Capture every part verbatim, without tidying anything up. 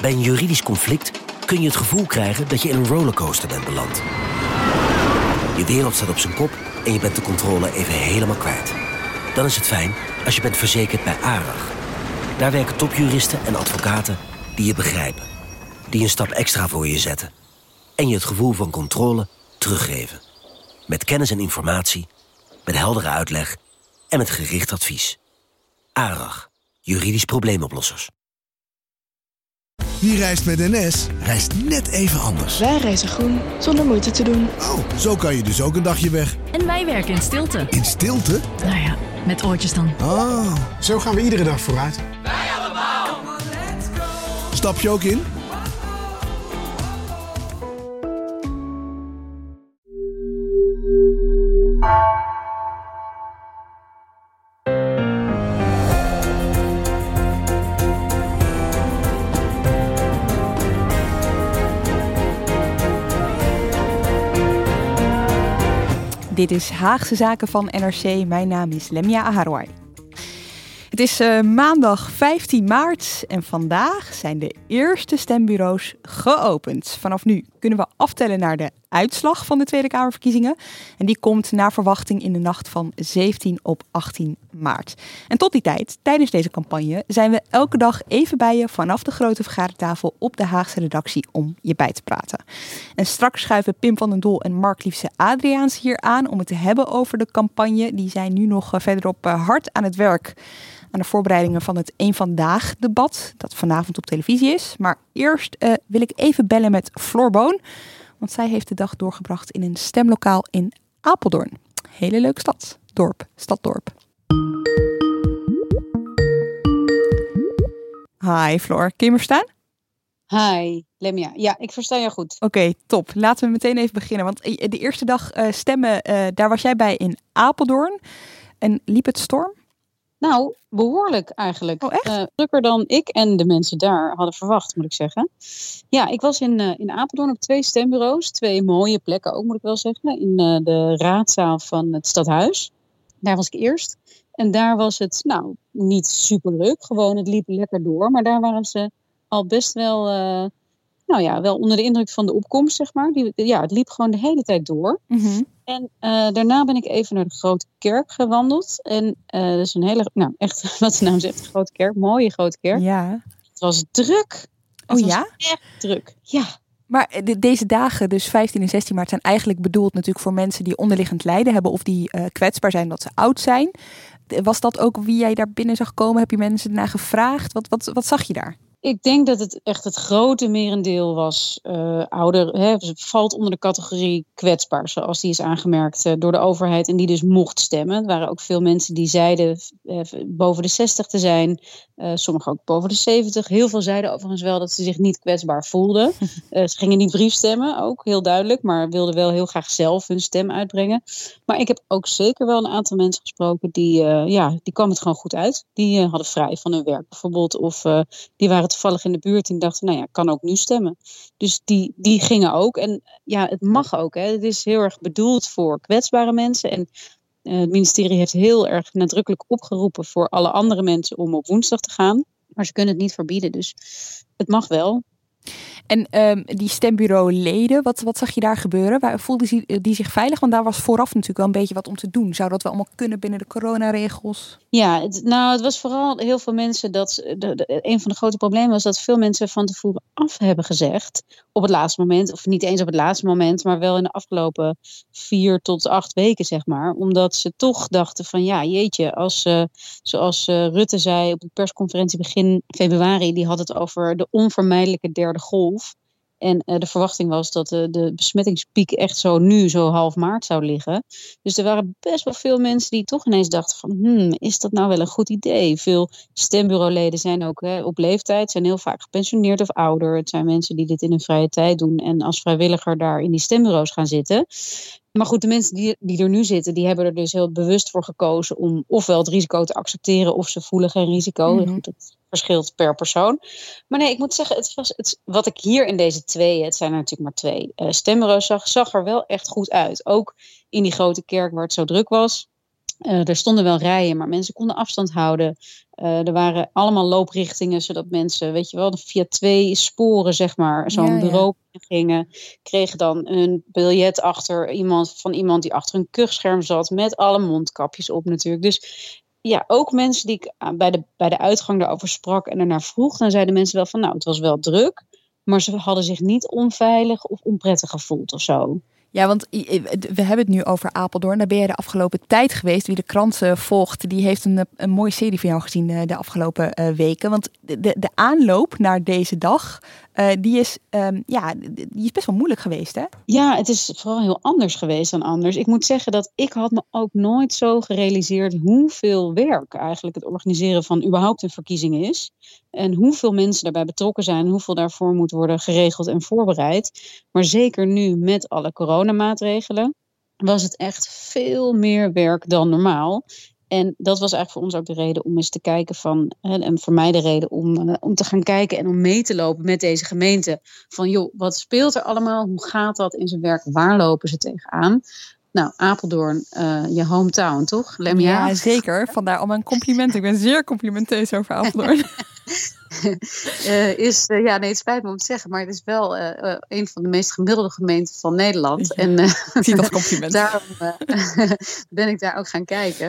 Bij een juridisch conflict kun je het gevoel krijgen dat je in een rollercoaster bent beland. Je wereld staat op zijn kop en je bent de controle even helemaal kwijt. Dan is het fijn als je bent verzekerd bij ARAG. Daar werken topjuristen en advocaten die je begrijpen. Die een stap extra voor je zetten. En je het gevoel van controle teruggeven. Met kennis en informatie, met heldere uitleg en met gericht advies. ARAG, juridisch probleemoplossers. Wie reist met N S, reist net even anders. Wij reizen groen, zonder moeite te doen. Oh, zo kan je dus ook een dagje weg. En wij werken in stilte. In stilte? Nou ja, met oortjes dan. Oh. Zo gaan we iedere dag vooruit. Wij allemaal. Stap je ook in? Dit is Haagse Zaken van N R C. Mijn naam is Lemia Aharwai. Het is uh, maandag vijftien maart en vandaag zijn de eerste stembureaus geopend. Vanaf nu kunnen we aftellen naar de uitslag van de Tweede Kamerverkiezingen. En die komt naar verwachting in de nacht van zeventien op achttien maart. En tot die tijd, tijdens deze campagne, zijn we elke dag even bij je vanaf de grote vergadertafel op de Haagse redactie om je bij te praten. En straks schuiven Pim van den Doel en Mark Liefse Adriaans hier aan om het te hebben over de campagne. Die zijn nu nog verderop hard aan het werk aan de voorbereidingen van het Eén Vandaag debat, dat vanavond op televisie is. Maar eerst uh, wil ik even bellen met Floor Boon, want zij heeft de dag doorgebracht in een stemlokaal in Apeldoorn. Hele leuke stad. Dorp. Staddorp. Hi Floor, kun je me verstaan? Hi, Lemia. Ja, ik versta jou goed. Oké, okay, top. Laten we meteen even beginnen. Want de eerste dag uh, stemmen, uh, daar was jij bij in Apeldoorn. En liep het storm? Nou, behoorlijk eigenlijk. Oh, echt? Uh, drukker dan ik en de mensen daar hadden verwacht, moet ik zeggen. Ja, ik was in, uh, in Apeldoorn op twee stembureaus. Twee mooie plekken ook, moet ik wel zeggen. In uh, de raadzaal van het stadhuis. Daar was ik eerst. En daar was het, nou, niet super druk. Gewoon, het liep lekker door. Maar daar waren ze al best wel, uh, nou ja, wel onder de indruk van de opkomst, zeg maar. Die, ja, het liep gewoon de hele tijd door. Mm-hmm. En uh, daarna ben ik even naar de Grote Kerk gewandeld. En uh, dat is een hele, nou echt, wat de naam zegt, de Grote Kerk. Mooie Grote Kerk. Ja. Het was druk. Oh het ja? was echt druk. Ja. Maar de, deze dagen, dus vijftien en zestien maart, zijn eigenlijk bedoeld natuurlijk voor mensen die onderliggend lijden hebben of die uh, kwetsbaar zijn omdat ze oud zijn. Was dat ook wie jij daar binnen zag komen? Heb je mensen ernaar gevraagd? Wat, wat, wat zag je daar? Ik denk dat het echt het grote merendeel was uh, ouder. Hè, het valt onder de categorie kwetsbaar, zoals die is aangemerkt uh, door de overheid en die dus mocht stemmen. Er waren ook veel mensen die zeiden uh, boven de zestig te zijn. Uh, sommigen ook boven de zeventig. Heel veel zeiden overigens wel dat ze zich niet kwetsbaar voelden. Uh, ze gingen niet briefstemmen, ook heel duidelijk, maar wilden wel heel graag zelf hun stem uitbrengen. Maar ik heb ook zeker wel een aantal mensen gesproken die, uh, ja, die kwam het gewoon goed uit. Die uh, hadden vrij van hun werk bijvoorbeeld, of uh, die waren toevallig in de buurt en dachten, nou ja, ik kan ook nu stemmen. Dus die, die gingen ook. En ja, het mag ook. Hè. Het is heel erg bedoeld voor kwetsbare mensen. En uh, het ministerie heeft heel erg nadrukkelijk opgeroepen voor alle andere mensen om op woensdag te gaan. Maar ze kunnen het niet verbieden. Dus het mag wel. En um, die stembureauleden, wat, wat zag je daar gebeuren? Waar voelden die, die zich veilig? Want daar was vooraf natuurlijk wel een beetje wat om te doen. Zou dat wel allemaal kunnen binnen de coronaregels? Ja, het, nou het was vooral heel veel mensen dat... De, de, een van de grote problemen was dat veel mensen van tevoren af hebben gezegd. Op het laatste moment, of niet eens op het laatste moment, maar wel in de afgelopen vier tot acht weken, zeg maar. Omdat ze toch dachten van ja, jeetje, als uh, zoals uh, Rutte zei op de persconferentie begin februari, die had het over de onvermijdelijke derde golf. En uh, de verwachting was dat uh, de besmettingspiek echt zo nu, zo half maart zou liggen. Dus er waren best wel veel mensen die toch ineens dachten van, hmm, is dat nou wel een goed idee? Veel stembureauleden zijn ook hè, op leeftijd, zijn heel vaak gepensioneerd of ouder. Het zijn mensen die dit in hun vrije tijd doen en als vrijwilliger daar in die stembureaus gaan zitten. Maar goed, de mensen die, die er nu zitten, die hebben er dus heel bewust voor gekozen om ofwel het risico te accepteren of ze voelen geen risico. Mm-hmm. Goed, dat verschilt per persoon. Maar nee, ik moet zeggen, het was, het, wat ik hier in deze twee, het zijn er natuurlijk maar twee uh, stembureaus zag, zag er wel echt goed uit. Ook in die Grote Kerk waar het zo druk was. Uh, er stonden wel rijen, maar mensen konden afstand houden. Uh, er waren allemaal looprichtingen, zodat mensen, weet je wel, via twee sporen, zeg maar, zo'n ja, bureau ja. gingen. Kregen dan een biljet achter iemand van iemand die achter een kuchscherm zat, met alle mondkapjes op natuurlijk. Dus ja, ook mensen die ik bij de, bij de uitgang daarover sprak en ernaar vroeg, dan zeiden mensen wel van, nou, het was wel druk, maar ze hadden zich niet onveilig of onprettig gevoeld of zo. Ja, want we hebben het nu over Apeldoorn. Daar ben je de afgelopen tijd geweest. Wie de krant volgt, die heeft een, een mooie serie van jou gezien de afgelopen uh, weken. Want de, de aanloop naar deze dag, uh, die, is, um, ja, die is best wel moeilijk geweest, hè? Ja, het is vooral heel anders geweest dan anders. Ik moet zeggen dat ik had me ook nooit zo gerealiseerd hoeveel werk eigenlijk het organiseren van überhaupt een verkiezing is. En hoeveel mensen daarbij betrokken zijn, hoeveel daarvoor moet worden geregeld en voorbereid. Maar zeker nu met alle coronamaatregelen was het echt veel meer werk dan normaal. En dat was eigenlijk voor ons ook de reden om eens te kijken van, en voor mij de reden om, uh, om te gaan kijken en om mee te lopen met deze gemeente. Van joh, wat speelt er allemaal? Hoe gaat dat in zijn werk? Waar lopen ze tegenaan? Nou, Apeldoorn, uh, je hometown, toch, Lemja? Ja, zeker. Vandaar al mijn complimenten. Ik ben zeer complimenteus over Apeldoorn. uh, is, uh, ja, nee, het spijt me om te zeggen, maar het is wel uh, uh, een van de meest gemiddelde gemeenten van Nederland. Ja, en uh, ik zie dat compliment. Daarom uh, ben ik daar ook gaan kijken.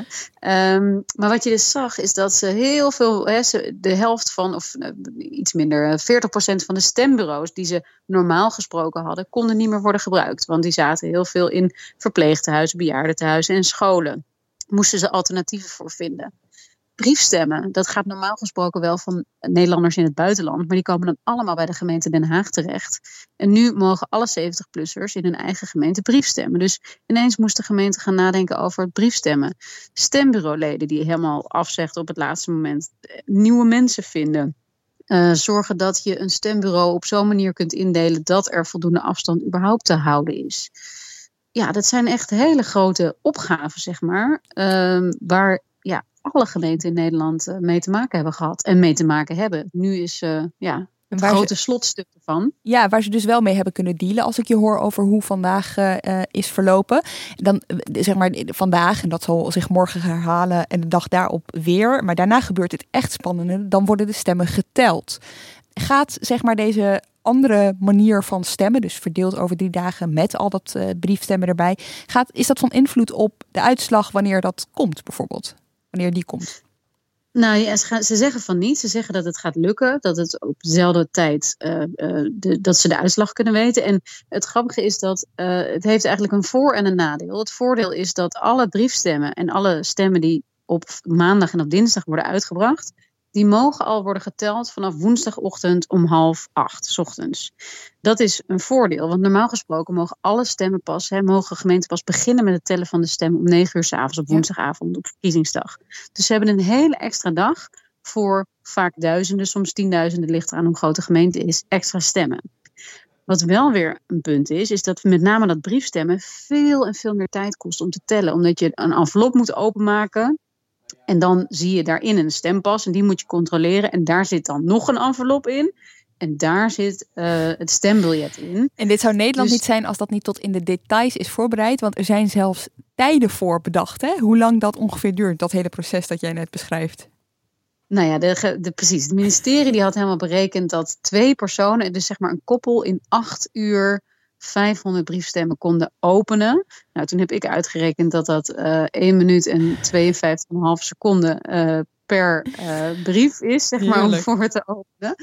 Um, maar wat je dus zag, is dat ze heel veel, hè, ze, de helft van, of uh, iets minder, uh, veertig procent van de stembureaus die ze normaal gesproken hadden, konden niet meer worden gebruikt. Want die zaten heel veel in verpleegtehuizen, bejaardentehuizen en scholen. Moesten ze alternatieven voor vinden. Briefstemmen, dat gaat normaal gesproken wel van Nederlanders in het buitenland, maar die komen dan allemaal bij de gemeente Den Haag terecht. En nu mogen alle zeventig-plussers in hun eigen gemeente briefstemmen. Dus ineens moest de gemeente gaan nadenken over het briefstemmen. Stembureauleden die helemaal afzeggen op het laatste moment. Nieuwe mensen vinden. Uh, zorgen dat je een stembureau op zo'n manier kunt indelen dat er voldoende afstand überhaupt te houden is. Ja, dat zijn echt hele grote opgaven, zeg maar, uh, waar ja, alle gemeenten in Nederland uh, mee te maken hebben gehad en mee te maken hebben. Nu is uh, ja, het grote ze, slotstuk ervan. Ja, waar ze dus wel mee hebben kunnen dealen, als ik je hoor over hoe vandaag uh, is verlopen. Dan zeg maar vandaag, en dat zal zich morgen herhalen en de dag daarop weer. Maar daarna gebeurt het echt spannende. Dan worden de stemmen geteld. Gaat zeg maar deze andere manier van stemmen, dus verdeeld over drie dagen met al dat uh, briefstemmen erbij, gaat, is dat van invloed op de uitslag wanneer dat komt bijvoorbeeld? Wanneer die komt? Nou ja, ze, gaan, ze zeggen van niet. Ze zeggen dat het gaat lukken. Dat het op dezelfde tijd uh, uh, de, dat ze de uitslag kunnen weten. En het grappige is dat uh, het heeft eigenlijk een voor- en een nadeel. Het voordeel is dat alle briefstemmen en alle stemmen die op maandag en op dinsdag worden uitgebracht, die mogen al worden geteld vanaf woensdagochtend om half acht 's ochtends. Dat is een voordeel, want normaal gesproken mogen alle stemmen pas, hè, mogen gemeenten pas beginnen met het tellen van de stemmen om negen uur 's avonds op woensdagavond op verkiezingsdag. Dus ze hebben een hele extra dag voor vaak duizenden, soms tienduizenden, ligt eraan hoe groot de gemeente is, extra stemmen. Wat wel weer een punt is, is dat met name dat briefstemmen veel en veel meer tijd kost om te tellen. Omdat je een envelop moet openmaken. En dan zie je daarin een stempas en die moet je controleren. En daar zit dan nog een envelop in. En daar zit uh, het stembiljet in. En dit zou Nederland dus, niet zijn als dat niet tot in de details is voorbereid. Want er zijn zelfs tijden voor bedacht. Hè? Hoe lang dat ongeveer duurt, dat hele proces dat jij net beschrijft. Nou ja, de, de, precies. Het ministerie die had helemaal berekend dat twee personen, dus zeg maar een koppel, in acht uur vijfhonderd briefstemmen konden openen. Nou, toen heb ik uitgerekend dat dat uh, één minuut en tweeënvijftig komma vijf seconden uh, per uh, brief is, zeg maar, om voor te openen.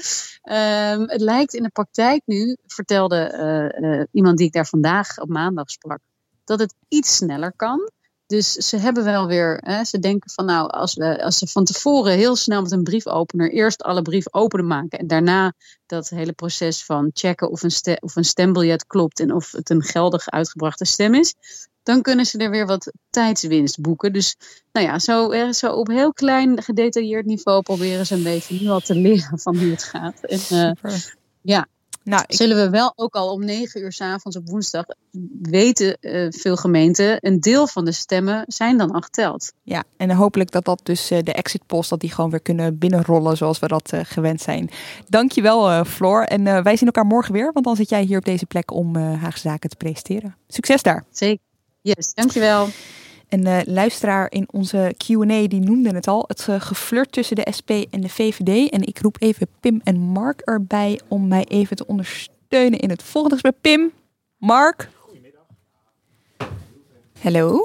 Um, het lijkt in de praktijk nu, vertelde uh, uh, iemand die ik daar vandaag op maandag sprak, dat het iets sneller kan. Dus ze hebben wel weer, hè, ze denken van nou, als, we, als ze van tevoren heel snel met een briefopener eerst alle brieven open maken en daarna dat hele proces van checken of een, ste- of een stembiljet klopt en of het een geldig uitgebrachte stem is, dan kunnen ze er weer wat tijdswinst boeken. Dus nou ja, zo, zo op heel klein gedetailleerd niveau proberen ze een beetje nu al te leren van hoe het gaat. En, uh, ja. Nou, ik... Zullen we wel ook al om negen uur 's avonds op woensdag weten uh, veel gemeenten, een deel van de stemmen zijn dan al geteld. Ja, en hopelijk dat dat dus uh, de exit polls, dat die gewoon weer kunnen binnenrollen zoals we dat uh, gewend zijn. Dankjewel uh, Floor. En uh, wij zien elkaar morgen weer, want dan zit jij hier op deze plek om uh, Haagse Zaken te presenteren. Succes daar. Zeker. Yes, dankjewel. Een uh, luisteraar in onze Q en A die noemde het al. Het uh, geflirt tussen de S P en de V V D. En ik roep even Pim en Mark erbij om mij even te ondersteunen in het volgende gesprek. Pim, Mark. Goedemiddag. Hallo.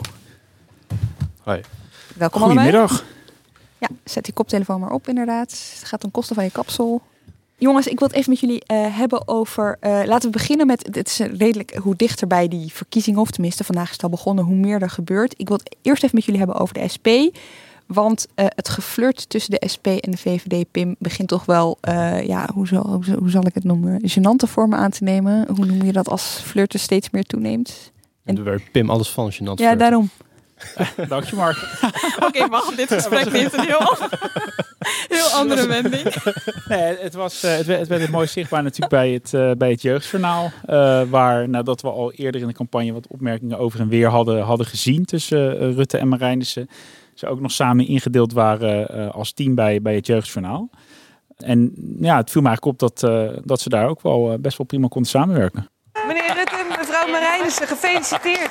Hoi. Welkom Goedemiddag. allebei. Ja, zet die koptelefoon maar op inderdaad. Het gaat ten koste van je kapsel. Jongens, ik wil het even met jullie uh, hebben over... Uh, laten we beginnen met... Het is redelijk hoe dichter bij die verkiezingen... of tenminste, vandaag is het al begonnen... hoe meer er gebeurt. Ik wil het eerst even met jullie hebben over de S P. Want uh, het geflirt tussen de S P en de V V D, Pim... begint toch wel... Uh, ja, hoe zal, hoe, hoe zal ik het noemen? Gênante vormen aan te nemen. Hoe noem je dat als flirten steeds meer toeneemt? En daar werd Pim alles van gênant. Ja, flirten. daarom. Dank je, Mark. Oké, okay, wacht, dit gesprek neemt een heel, heel andere wending. Nee, het, was, uh, het, werd, het werd het mooi zichtbaar natuurlijk bij het, uh, bij het Jeugdjournaal. Uh, waar, nadat we al eerder in de campagne wat opmerkingen over en weer hadden, hadden gezien tussen uh, Rutte en Marijnissen. Ze ook nog samen ingedeeld waren uh, als team bij, bij het Jeugdjournaal. En ja, het viel me eigenlijk op dat, uh, dat ze daar ook wel uh, best wel prima konden samenwerken. Meneer Rutte, mevrouw Marijnissen, gefeliciteerd.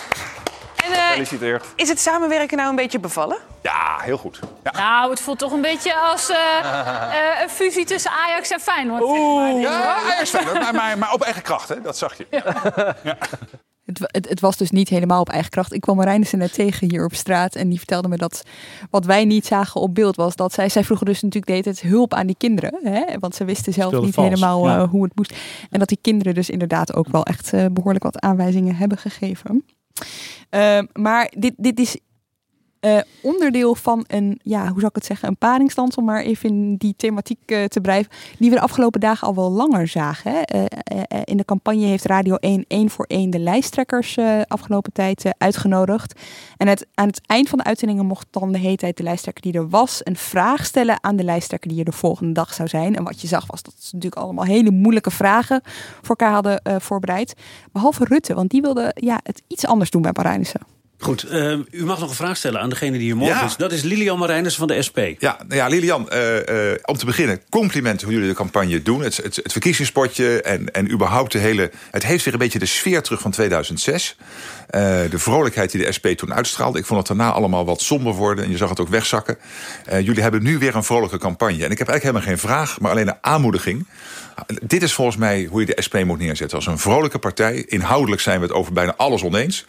En, uh, Gefeliciteerd. Is het samenwerken nou een beetje bevallen? Ja, heel goed. Ja. Nou, het voelt toch een beetje als uh, uh, een fusie tussen Ajax en Feyenoord. Oeh, zeg maar. ja, Ajax Feyenoord, maar, maar, maar op eigen kracht, hè? Dat zag je. Ja. Ja. Het, het, het was dus niet helemaal op eigen kracht. Ik kwam Marijnissen net tegen hier op straat en die vertelde me dat wat wij niet zagen op beeld was dat zij, zij vroegen dus natuurlijk de hele tijd hulp aan die kinderen. Hè? Want ze wisten zelf Speelde niet vals, helemaal ja. uh, hoe het moest. En dat die kinderen dus inderdaad ook wel echt uh, behoorlijk wat aanwijzingen hebben gegeven. Uh, maar dit, dit is uh, onderdeel van een, ja, hoe zou ik het zeggen, een paringsstand, om maar even in die thematiek uh, te blijven, die we de afgelopen dagen al wel langer zagen. Hè? Uh, uh, uh, in de campagne heeft Radio één één voor één de lijsttrekkers uh, afgelopen tijd uh, uitgenodigd. En het, aan het eind van de uitzendingen mocht dan de hele tijd de lijsttrekker die er was een vraag stellen aan de lijsttrekker die er de volgende dag zou zijn. En wat je zag was dat ze natuurlijk allemaal hele moeilijke vragen voor elkaar hadden uh, voorbereid. Behalve Rutte, want die wilde ja, het iets anders doen bij Marijnissen. Goed, uh, u mag nog een vraag stellen aan degene die hier morgen Ja. is. Dat is Lilian Marijnissen van de S P. Ja, nou ja, Lilian, uh, uh, om te beginnen, complimenten hoe jullie de campagne doen. Het, het, het verkiezingspotje en, en überhaupt de hele... Het heeft weer een beetje de sfeer terug van tweeduizend zes. Uh, de vrolijkheid die de S P toen uitstraalde. Ik vond het daarna allemaal wat somber worden en je zag het ook wegzakken. Uh, jullie hebben nu weer een vrolijke campagne. En ik heb eigenlijk helemaal geen vraag, maar alleen een aanmoediging. Dit is volgens mij hoe je de S P moet neerzetten. Als een vrolijke partij. Inhoudelijk zijn we het over bijna alles oneens.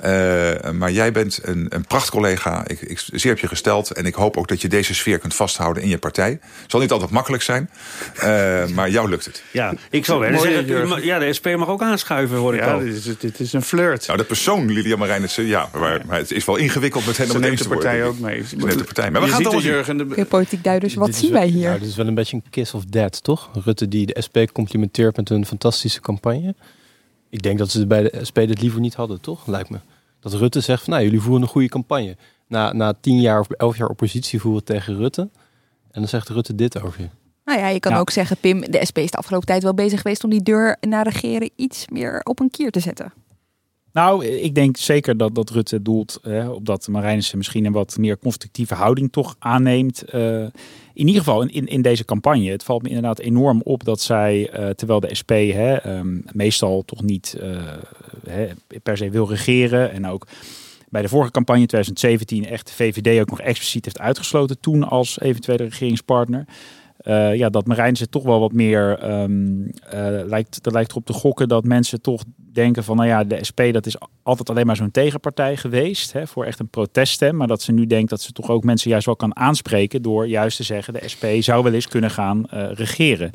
Uh, maar jij bent een, een prachtcollega. Ik, ik zeer op je gesteld. En ik hoop ook dat je deze sfeer kunt vasthouden in je partij. Het zal niet altijd makkelijk zijn. Uh, maar jou lukt het. Ja, ik zou wel zeggen, ja, de S P mag ook aanschuiven, hoor ik Ja, al. dit is, dit is een flirt. Nou, de persoon Lilian Marijnissen, ja. Maar, maar het is wel ingewikkeld met hen om Ze het neemt eens de te partij worden. ook mee. Ze neemt de partij. Maar we Je gaan het ziet allemaal de zien. Jurgen de... Oké, politiek duiders, wat Dit is zien wel- wij hier? Nou, dit is wel een beetje een kiss of death, toch? Rutte die de S P complimenteert met een fantastische campagne. Ik denk dat ze bij de S P dit liever niet hadden, toch? Lijkt me. Dat Rutte zegt van, nou, jullie voeren een goede campagne. Na, na tien jaar of elf jaar oppositie voeren tegen Rutte. En dan zegt Rutte dit over je. Nou ja, je kan Ja. ook zeggen, Pim, de S P is de afgelopen tijd wel bezig geweest om die deur naar regeren iets meer op een kier te zetten. Nou, ik denk zeker dat, dat Rutte doelt eh, op dat Marijnissen misschien een wat meer constructieve houding toch aanneemt. Uh, in ieder geval in, in deze campagne. Het valt me inderdaad enorm op dat zij, uh, terwijl de S P hè, um, meestal toch niet uh, hè, per se wil regeren. En ook bij de vorige campagne twintig zeventien echt de V V D ook nog expliciet heeft uitgesloten toen als eventuele regeringspartner. Uh, ja, dat Marijnissen toch wel wat meer um, uh, lijkt, dat lijkt erop te gokken dat mensen toch denken van, nou ja, de S P dat is altijd alleen maar zo'n tegenpartij geweest, hè, voor echt een proteststem, maar dat ze nu denkt dat ze toch ook mensen juist wel kan aanspreken door juist te zeggen, de S P zou wel eens kunnen gaan uh, regeren.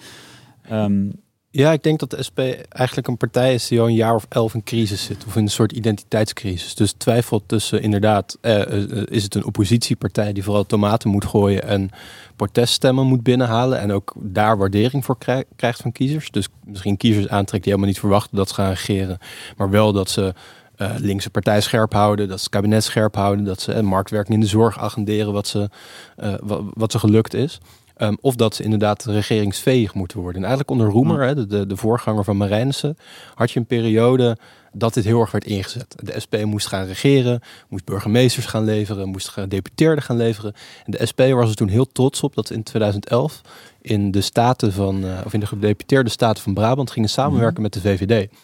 Um, Ja, ik denk dat de S P eigenlijk een partij is die al een jaar of elf in crisis zit. Of in een soort identiteitscrisis. Dus twijfelt tussen inderdaad, eh, uh, is het een oppositiepartij die vooral tomaten moet gooien en proteststemmen moet binnenhalen. En ook daar waardering voor krij- krijgt van kiezers. Dus misschien kiezers aantrekt die helemaal niet verwachten dat ze gaan regeren. Maar wel dat ze uh, linkse partij scherp houden, dat ze het kabinet scherp houden. Dat ze uh, marktwerking in de zorg agenderen wat ze, uh, wat, wat ze gelukt is. Um, of dat ze inderdaad regeringsveeg moeten worden. En eigenlijk onder Roemer, hè, de, de, de voorganger van Marijnissen, had je een periode dat dit heel erg werd ingezet. De S P moest gaan regeren, moest burgemeesters gaan leveren, moest gedeputeerden gaan leveren. En de S P was er toen heel trots op dat in twintig elf in de staten van, uh, of in de gedeputeerde staten van Brabant gingen samenwerken mm. met de V V D.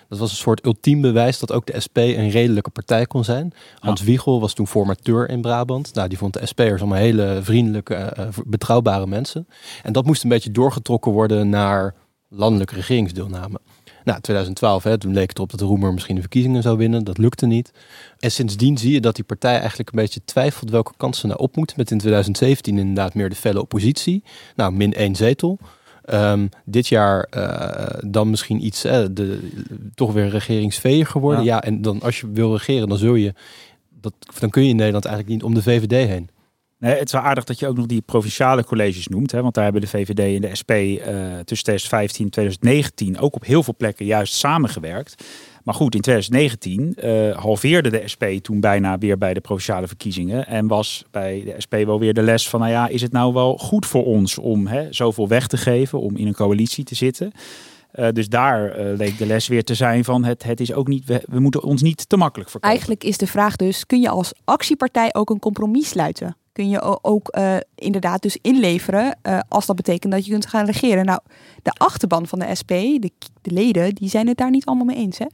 Dat was een soort ultiem bewijs dat ook de S P een redelijke partij kon zijn. Hans ja. Wiegel was toen formateur in Brabant. Nou, die vond de S P'ers allemaal hele vriendelijke, uh, betrouwbare mensen. En dat moest een beetje doorgetrokken worden naar landelijke regeringsdeelname. Nou, twintig twaalf, hè, toen leek het erop dat de Roemer misschien de verkiezingen zou winnen. Dat lukte niet. En sindsdien zie je dat die partij eigenlijk een beetje twijfelt welke kansen nou op moet. Met in twintig zeventien inderdaad meer de felle oppositie. Nou, min één zetel. Um, dit jaar uh, dan misschien iets, uh, de, toch weer regeringsveer geworden. Ja. ja, en dan als je wil regeren, dan zul je, dat, dan kun je in Nederland eigenlijk niet om de V V D heen. Nee, het is wel aardig dat je ook nog die provinciale colleges noemt. Hè, want daar hebben de V V D en de S P uh, tussen twintig vijftien en twintig negentien ook op heel veel plekken juist samengewerkt. Maar goed, in twintig negentien uh, halveerde de S P toen bijna weer bij de provinciale verkiezingen. En was bij de S P wel weer de les van, nou ja, is het nou wel goed voor ons om hè, zoveel weg te geven, om in een coalitie te zitten? Uh, dus daar uh, leek de les weer te zijn van, het, het is ook niet, we, we moeten ons niet te makkelijk verkopen. Eigenlijk is de vraag dus, kun je als actiepartij ook een compromis sluiten? Kun je ook uh, inderdaad dus inleveren uh, als dat betekent dat je kunt gaan regeren? Nou, de achterban van de S P, de, de leden, die zijn het daar niet allemaal mee eens, hè?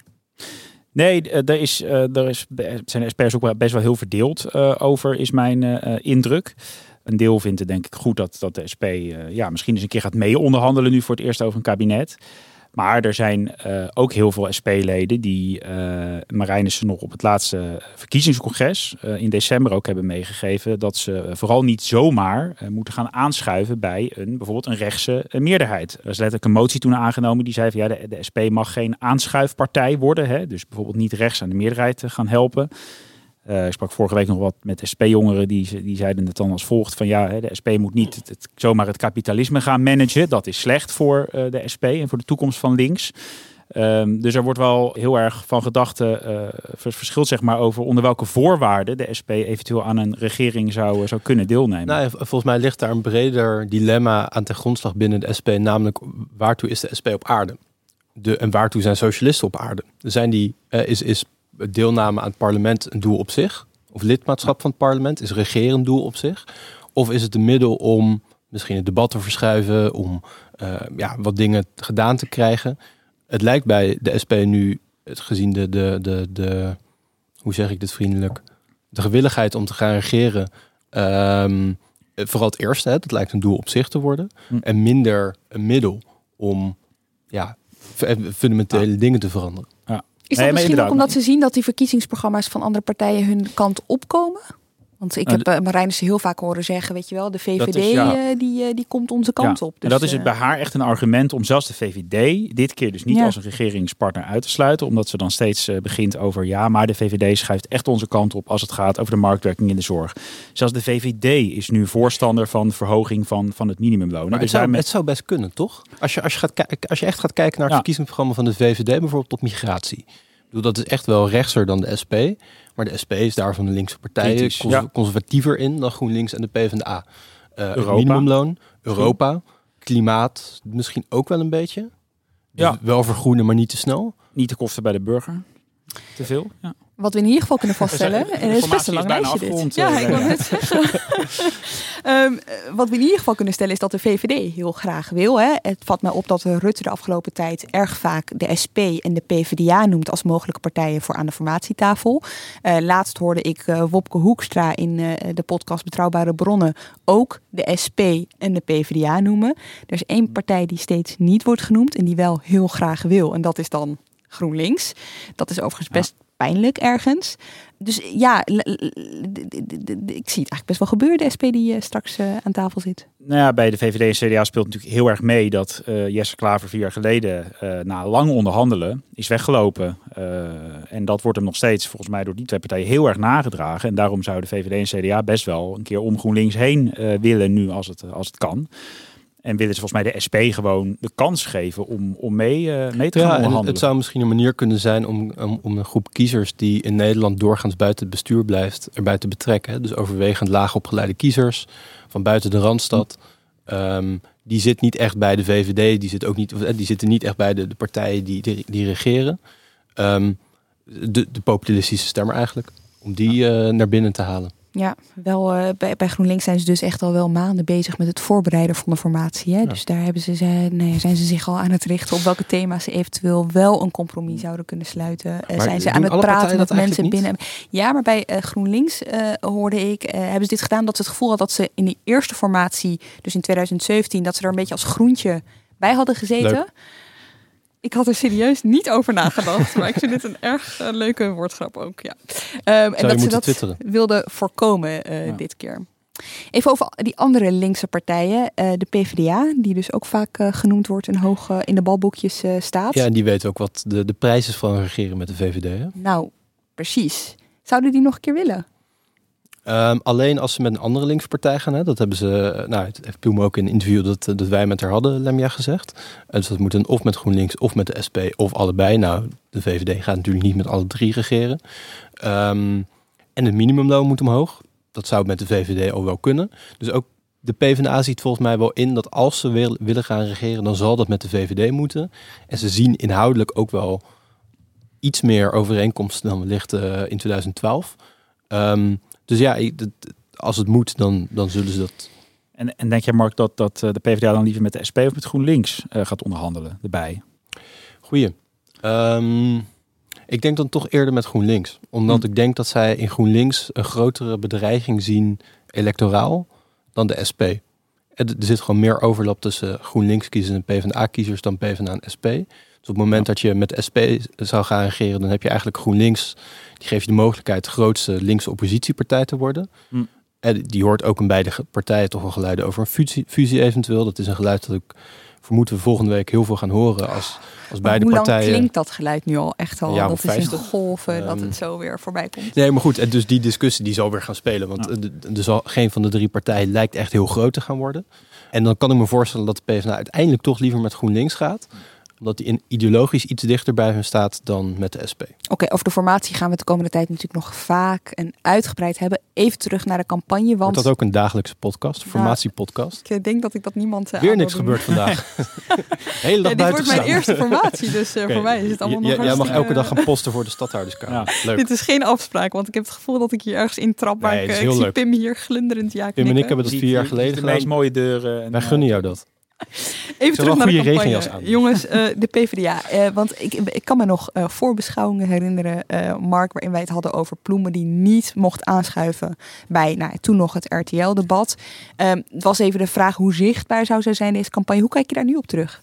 Nee, er is, er is, zijn de S P'ers ook best wel heel verdeeld uh, over, is mijn uh, indruk. Een deel vindt het denk ik goed dat, dat de S P uh, ja, misschien eens een keer gaat mee onderhandelen nu voor het eerst over een kabinet. Maar er zijn uh, ook heel veel S P-leden die uh, Marijnissen nog op het laatste verkiezingscongres uh, in december ook hebben meegegeven dat ze vooral niet zomaar uh, moeten gaan aanschuiven bij een bijvoorbeeld een rechtse uh, meerderheid. Er is letterlijk een motie toen aangenomen die zei van ja, de, de S P mag geen aanschuifpartij worden. Hè? Dus bijvoorbeeld niet rechts aan de meerderheid uh, gaan helpen. Uh, ik sprak vorige week nog wat met S P-jongeren die, die zeiden het dan als volgt van ja, de S P moet niet het, het, zomaar het kapitalisme gaan managen. Dat is slecht voor uh, de S P en voor de toekomst van links. Um, dus er wordt wel heel erg van gedachten uh, verschilt zeg maar over onder welke voorwaarden de S P eventueel aan een regering zou, zou kunnen deelnemen. Nou, volgens mij ligt daar een breder dilemma aan ten grondslag binnen de S P, namelijk waartoe is de S P op aarde? De, en waartoe zijn socialisten op aarde? Zijn die, uh, is, is deelname aan het parlement een doel op zich? Of lidmaatschap van het parlement is regeren een doel op zich? Of is het een middel om misschien het debat te verschuiven, om uh, ja, wat dingen gedaan te krijgen? Het lijkt bij de S P nu, het gezien de, de, de, de, hoe zeg ik dit vriendelijk, de gewilligheid om te gaan regeren, um, vooral het eerste, hè, dat lijkt een doel op zich te worden, hm. en minder een middel om ja, fundamentele ja. dingen te veranderen. Ja. Is dat nee, misschien ook omdat ze zien dat die verkiezingsprogramma's van andere partijen hun kant opkomen? Want ik heb uh, Marijnissen heel vaak horen zeggen, weet je wel, de V V D is, ja. uh, die, uh, die komt onze kant ja. op. Dus, en dat is het bij haar echt een argument om zelfs de V V D dit keer dus niet ja. als een regeringspartner uit te sluiten. Omdat ze dan steeds uh, begint over ja, maar de V V D schuift echt onze kant op als het gaat over de marktwerking in de zorg. Zelfs de V V D is nu voorstander van verhoging van, van het minimumloon. Maar het, zou, met... het zou best kunnen, toch? Als je, als je, gaat k- als je echt gaat kijken naar het ja. verkiezingsprogramma van de V V D, bijvoorbeeld op migratie. Ik bedoel, dat is echt wel rechtser dan de S P. Maar de S P is daar van de linkse partijen Kritisch, cons- ja. conservatiever in dan GroenLinks en de PvdA. Uh, Europa. Minimumloon, Europa, klimaat misschien ook wel een beetje. Dus ja. wel vergroenen, maar niet te snel. Niet de kosten bij de burger. Te veel, ja. Wat we in ieder geval kunnen vaststellen, en het is best een lang lijstje dit. Ja, ik wil het zeggen. um, wat we in ieder geval kunnen stellen is dat de V V D heel graag wil. Hè. Het valt mij op dat Rutte de afgelopen tijd erg vaak de S P en de PvdA noemt als mogelijke partijen voor aan de formatietafel. Uh, laatst hoorde ik uh, Wopke Hoekstra in uh, de podcast Betrouwbare Bronnen ook de S P en de PvdA noemen. Er is één partij die steeds niet wordt genoemd en die wel heel graag wil. En dat is dan GroenLinks. Dat is overigens best ja. pijnlijk ergens. Dus ja, l- l- l- ik zie het eigenlijk best wel gebeuren, de S P die uh, straks uh, aan tafel zit. Nou ja, bij de V V D en C D A speelt natuurlijk heel erg mee dat uh, Jesse Klaver vier jaar geleden uh, na lang onderhandelen is weggelopen. Uh, en dat wordt hem nog steeds volgens mij door die twee partijen heel erg nagedragen. En daarom zou de V V D en C D A best wel een keer om GroenLinks heen uh, willen nu als het, als het kan. En willen ze volgens mij de S P gewoon de kans geven om, om mee, uh, mee te gaan ja, onderhandelen. Het, het zou misschien een manier kunnen zijn om, om, om een groep kiezers die in Nederland doorgaans buiten het bestuur blijft, erbij te betrekken. Hè? Dus overwegend laag opgeleide kiezers van buiten de Randstad. Um, die zit niet echt bij de V V D, die, zit ook niet, die zitten niet echt bij de, de partijen die, die, die regeren. Um, de, de populistische stemmer eigenlijk, om die uh, naar binnen te halen. Ja, wel uh, bij, bij GroenLinks zijn ze dus echt al wel maanden bezig met het voorbereiden van de formatie. Hè? Ja. Dus daar hebben ze, ze, nee, zijn ze zich al aan het richten op welke thema's ze eventueel wel een compromis zouden kunnen sluiten. Uh, zijn ze aan het praten met mensen binnen. Ja, maar bij uh, GroenLinks uh, hoorde ik, uh, hebben ze dit gedaan dat ze het gevoel hadden dat ze in die eerste formatie, dus in twintig zeventien, dat ze er een beetje als groentje bij hadden gezeten. Leuk. Ik had er serieus niet over nagedacht, maar ik vind dit een erg uh, leuke woordgrap ook. Ja. Um, en dat ze dat twitteren. wilden voorkomen uh, ja. dit keer. Even over die andere linkse partijen. Uh, de P v d A, die dus ook vaak uh, genoemd wordt en hoog uh, in de balboekjes uh, staat. Ja, en die weten ook wat de, de prijs is van regeren met de V V D. Hè? Nou, precies. Zouden die nog een keer willen? Um, alleen als ze met een andere linkse partij gaan. Hè, dat hebben ze, nou, het heeft Ploem ook in een interview dat, dat wij met haar hadden, Lemja, gezegd. En dus dat moet dan of met GroenLinks of met de S P of allebei. Nou, de V V D gaat natuurlijk niet met alle drie regeren. Um, en het minimumloon moet omhoog. Dat zou met de V V D al wel kunnen. Dus ook de PvdA ziet volgens mij wel in dat als ze wil, willen gaan regeren, dan zal dat met de V V D moeten. En ze zien inhoudelijk ook wel iets meer overeenkomsten dan wellicht uh, in twintig twaalf. Um, Dus ja, als het moet, dan, dan zullen ze dat... En, en denk jij, Mark, dat, dat de PvdA dan liever met de S P of met GroenLinks uh, gaat onderhandelen erbij? Goeie. Um, ik denk dan toch eerder met GroenLinks. Omdat hm. ik denk dat zij in GroenLinks een grotere bedreiging zien electoraal dan de S P. Er, er zit gewoon meer overlap tussen GroenLinks-kiezers en PvdA-kiezers dan PvdA en S P. Dus op het moment ja. dat je met de S P zou gaan regeren, dan heb je eigenlijk GroenLinks. Die geeft je de mogelijkheid de grootste linkse oppositiepartij te worden. Hm. En die hoort ook in beide partijen toch wel geluiden over een fusie, fusie eventueel. Dat is een geluid dat ik vermoed we volgende week heel veel gaan horen als, als beide hoe partijen. Hoe lang klinkt dat geluid nu al echt al? Ja, dat vijftig. Is in golven, um, dat het zo weer voorbij komt. Nee, maar goed. En dus die discussie die zal weer gaan spelen. Want ja. dus al, geen van de drie partijen lijkt echt heel groot te gaan worden. En dan kan ik me voorstellen dat de PvdA uiteindelijk toch liever met GroenLinks gaat. Omdat die ideologisch iets dichter bij hun staat dan met de S P. Oké, okay, over de formatie gaan we de komende tijd natuurlijk nog vaak en uitgebreid hebben. Even terug naar de campagne. Want... Wordt dat ook een dagelijkse podcast? Een formatiepodcast? Ik denk dat ik dat niemand uh, Weer niks gebeurd vandaag. Hele dag ja, buiten dit wordt mijn eerste formatie, dus uh, okay. voor mij is het allemaal ja, nog Jij mag elke dag gaan posten voor de stadhouderskamer. Ja. Leuk. Dit is geen afspraak, want ik heb het gevoel dat ik hier ergens intrap. Maar nee, ik, ik zie Pim hier glunderend ja knikken. Pim en ik hebben dat vier jaar geleden gedaan. De meest mooie deuren. En Wij gunnen jou dat. Even terug naar de campagne. Jongens, uh, de PvdA. Uh, want ik, ik kan me nog uh, voorbeschouwingen herinneren, uh, Mark, waarin wij het hadden over Ploemen die niet mocht aanschuiven bij nou, toen nog het R T L-debat. Uh, het was even de vraag hoe zichtbaar zou zij zijn deze campagne. Hoe kijk je daar nu op terug?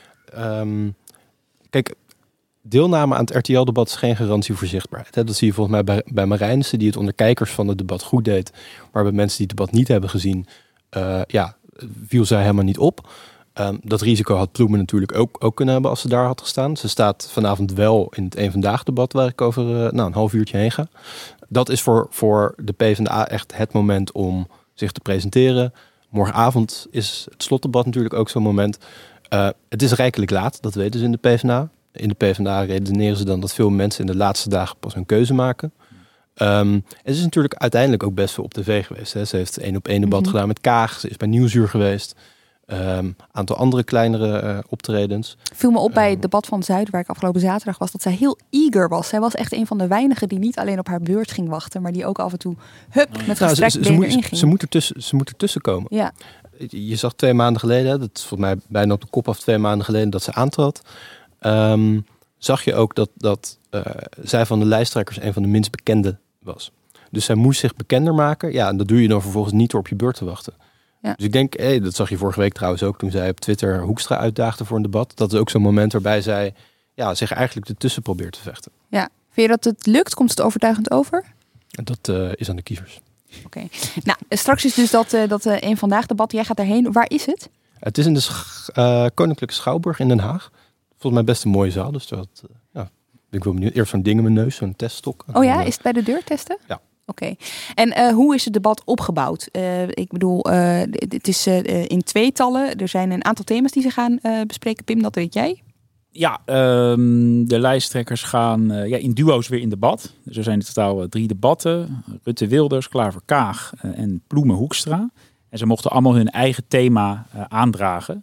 Um, kijk, deelname aan het R T L-debat is geen garantie voor zichtbaarheid. Hè? Dat zie je volgens mij bij, bij Marijnissen, die het onder kijkers van het debat goed deed. Maar bij mensen die het debat niet hebben gezien, uh, ja, viel zij helemaal niet op. Um, dat risico had Ploemen natuurlijk ook, ook kunnen hebben als ze daar had gestaan. Ze staat vanavond wel in het Eén Vandaag debat waar ik over uh, nou, een half uurtje heen ga. Dat is voor, voor de PvdA echt het moment om zich te presenteren. Morgenavond is het slotdebat natuurlijk ook zo'n moment. Uh, het is rijkelijk laat, dat weten ze in de PvdA. In de PvdA redeneren ze dan dat veel mensen in de laatste dagen pas een keuze maken. Um, en ze is natuurlijk uiteindelijk ook best veel op tv geweest. Hè. Ze heeft één op één debat mm-hmm. gedaan met Kaag. Ze is bij Nieuwsuur geweest. Een um, aantal andere kleinere uh, optredens. Viel me op bij het debat van Zuid, waar ik afgelopen zaterdag was, dat zij heel eager was. Zij was echt een van de weinigen die niet alleen op haar beurt ging wachten, maar die ook af en toe hup, met nou, gestrekt benen erin ging. Ze moet ertussen, ze moet ertussen komen. Ja. Je zag twee maanden geleden, dat is volgens mij bijna op de kop af twee maanden geleden dat ze aantrad. Um, zag je ook dat, dat uh, zij van de lijsttrekkers een van de minst bekende was. Dus zij moest zich bekender maken. Ja, en dat doe je dan vervolgens niet door op je beurt te wachten. Ja. Dus ik denk, hey, dat zag je vorige week trouwens ook toen zij op Twitter Hoekstra uitdaagde voor een debat. Dat is ook zo'n moment waarbij zij ja, zich eigenlijk ertussen probeert te vechten. Ja. Vind je dat het lukt? Komt het overtuigend over? Dat uh, is aan de kiezers. Oké. Okay. Nou, straks is dus dat, uh, dat uh, Eén Vandaag debat. Jij gaat daarheen. Waar is het? Het is in de sch- uh, Koninklijke Schouwburg in Den Haag. Volgens mij best een mooie zaal. Dus dat uh, ja, ben ik wel benieuwd. Eerst zo'n ding in mijn neus, zo'n teststok. Oh ja, is het bij de deur testen? Ja. Oké. Okay. En uh, hoe is het debat opgebouwd? Uh, ik bedoel, uh, het is uh, in tweetallen. Er zijn een aantal thema's die ze gaan uh, bespreken. Pim, dat weet jij? Ja, um, de lijsttrekkers gaan uh, ja, in duo's weer in debat. Dus er zijn in totaal uh, drie debatten. Rutte Wilders, Klaver Kaag uh, en Ploemen Hoekstra. En ze mochten allemaal hun eigen thema uh, aandragen.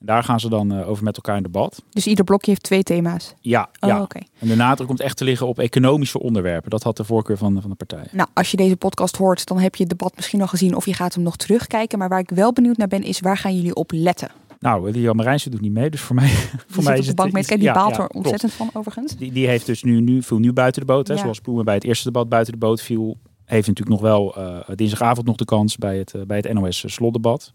Daar gaan ze dan uh, over met elkaar in debat. Dus ieder blokje heeft twee thema's? Ja, oh, ja. Okay. En de nadruk komt echt te liggen op economische onderwerpen. Dat had de voorkeur van, van de partij. Nou, als je deze podcast hoort, dan heb je het debat misschien al gezien of je gaat hem nog terugkijken. Maar waar ik wel benieuwd naar ben, is waar gaan jullie op letten? Nou, Jan Marijnissen doet niet mee, dus voor mij, voor mij is het... Bank met, kijk, die ja, baalt ja, er ontzettend klopt. van, overigens. Die, die heeft dus nu, nu, viel nu buiten de boot. Hè, ja. Zoals Ploemen bij het eerste debat buiten de boot viel. Heeft natuurlijk nog wel uh, dinsdagavond nog de kans bij het, uh, bij het N O S-slotdebat.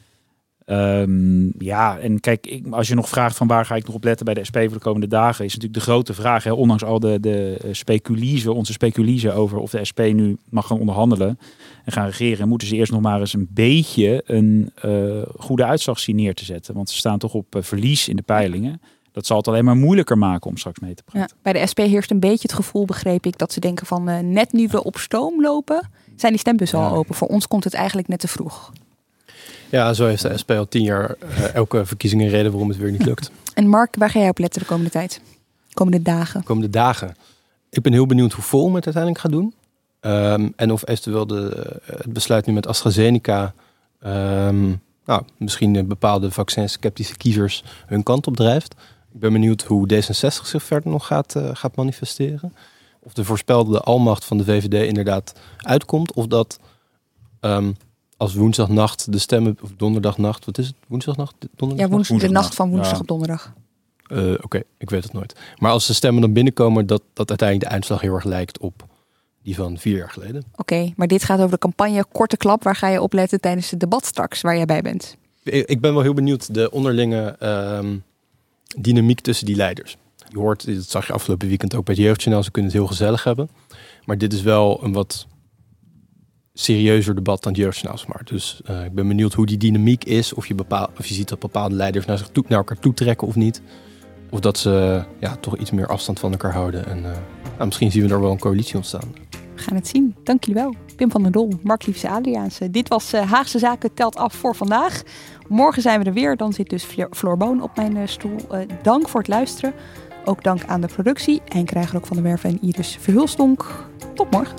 Um, ja, en kijk, ik, als je nog vraagt van waar ga ik nog op letten bij de S P voor de komende dagen, is natuurlijk de grote vraag, hè, ondanks al de, de speculiezen, onze speculiezen over of de S P nu mag gaan onderhandelen en gaan regeren, moeten ze eerst nog maar eens een beetje een uh, goede uitslag zien neer te zetten. Want ze staan toch op uh, verlies in de peilingen. Dat zal het alleen maar moeilijker maken om straks mee te praten. Ja, bij de S P heerst een beetje het gevoel, begreep ik, dat ze denken van uh, net nu we op stoom lopen, zijn die stembussen ja. al open. Voor ons komt het eigenlijk net te vroeg. Ja, zo heeft de S P al tien jaar uh, elke verkiezing een reden waarom het weer niet lukt. En Mark, waar ga jij op letten de komende tijd? Komende dagen? Komende dagen. Ik ben heel benieuwd hoe Volm het uiteindelijk gaat doen. Um, en of eventueel de, het besluit nu met AstraZeneca um, nou, misschien bepaalde vaccin-sceptische kiezers hun kant op drijft. Ik ben benieuwd hoe D zesenzestig zich verder nog gaat, uh, gaat manifesteren. Of de voorspelde almacht van de V V D inderdaad uitkomt. Of dat um, als woensdagnacht de stemmen, of donderdagnacht, wat is het? Woensdagnacht? Donderdag? Ja, woensdag, de nacht van woensdag ja. op donderdag. Uh, Oké, okay, ik weet het nooit. Maar als de stemmen dan binnenkomen, dat, dat uiteindelijk de uitslag heel erg lijkt op die van vier jaar geleden. Oké, okay, maar dit gaat over de campagne. Korte klap, waar ga je op letten tijdens het debat straks, waar jij bij bent? Ik ben wel heel benieuwd de onderlinge um, dynamiek tussen die leiders. Je hoort, dat zag je afgelopen weekend ook bij het Jeugdjournaal, ze kunnen het heel gezellig hebben. Maar dit is wel een wat serieuzer debat dan het Jeugdjournaal. Maar. Dus uh, ik ben benieuwd hoe die dynamiek is. Of je, bepaal, of je ziet dat bepaalde leiders naar, zich toe, naar elkaar toe trekken of niet. Of dat ze ja, toch iets meer afstand van elkaar houden. En uh, nou, misschien zien we er wel een coalitie ontstaan. We gaan het zien. Dank jullie wel. Pim van der Dol, Mark Liefse Adriaanse. Dit was uh, Haagse Zaken telt af voor vandaag. Morgen zijn we er weer. Dan zit dus Floor Boon op mijn uh, stoel. Uh, dank voor het luisteren. Ook dank aan de productie. En krijgen ook van der Werven en Iris Verhulstonk. Tot morgen.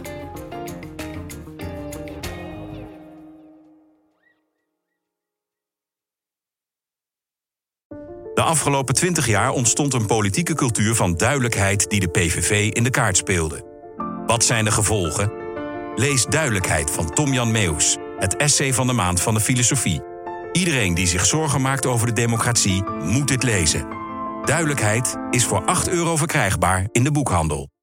De afgelopen twintig jaar ontstond een politieke cultuur van duidelijkheid die de P V V in de kaart speelde. Wat zijn de gevolgen? Lees Duidelijkheid van Tom-Jan Meeuws, het essay van de maand van de filosofie. Iedereen die zich zorgen maakt over de democratie moet dit lezen. Duidelijkheid is voor acht euro verkrijgbaar in de boekhandel.